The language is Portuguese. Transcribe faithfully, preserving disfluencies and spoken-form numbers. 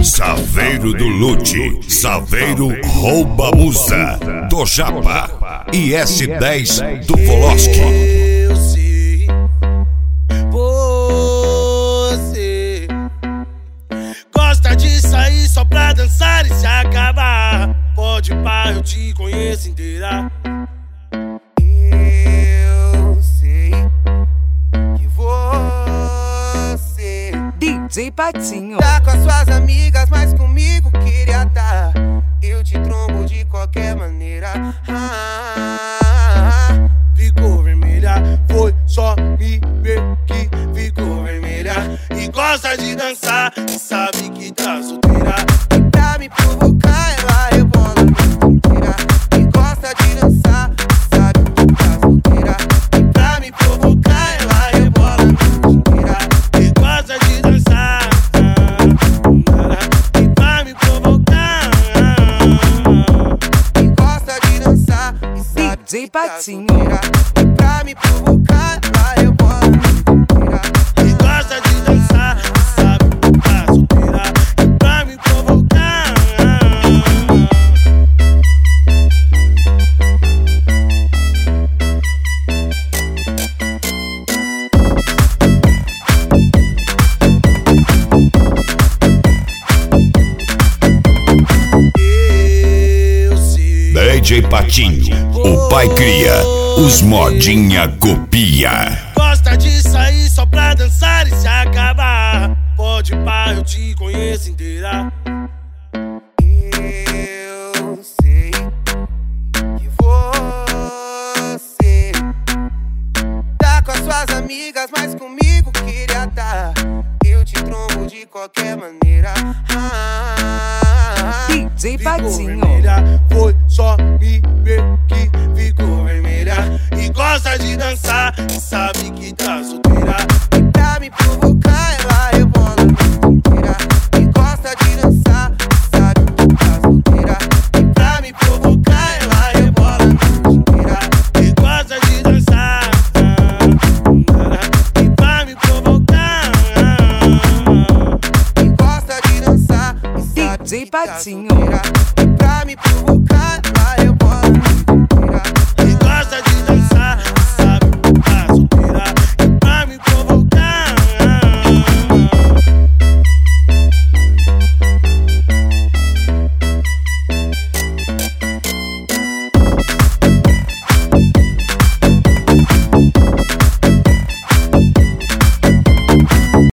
Saveiro do Lute, Saveiro Rouba Musa, do Japa e S dez do Voloski. Eu sei, você gosta de sair só pra dançar e se acabar. Pode pá, eu te conheço inteira. Eu sei que você D J Patinho tá com as suas amigas, mas comigo queria tá. Eu te trombo de qualquer maneira. Ah, ficou vermelha, foi só me ver que ficou vermelha. E gosta de dançar, e sabe que tá solteira. E pra me provocar, ela rebola a noite inteira. E gosta de dançar, e sabe que tá solteira. E pra me provocar, ela rebola a noite inteira. E gosta de dançar, e pra me provocar. E gosta de dançar, e sabe D J que tá Patinho solteira. E pra me provocar, ela rebola a noite inteira. E gosta de dançar, e sabe que tá solteira. E pra me provocar. Eu sei. D J Patinho, o pai cria, os modinha copia. Gosta de sair só pra dançar e se acabar. Pode pá, eu te conheço inteira. Eu sei que você tá com as suas amigas, mas comigo queria tá. Eu te trombo de qualquer maneira. Ah, D J ficou Patinho vermelha, foi só me ver que ficou vermelha. E gosta de dançar, e sabe que tá solteira. E pra me provocar, ela rebola a noite inteira. E gosta de dançar, e sabe que tá solteira. E pra me provocar, ela rebola a noite inteira. E gosta de dançar, e pra me provocar. E gosta de dançar, e sabe D J que tá Patinho solteira. E pra me provocar, ela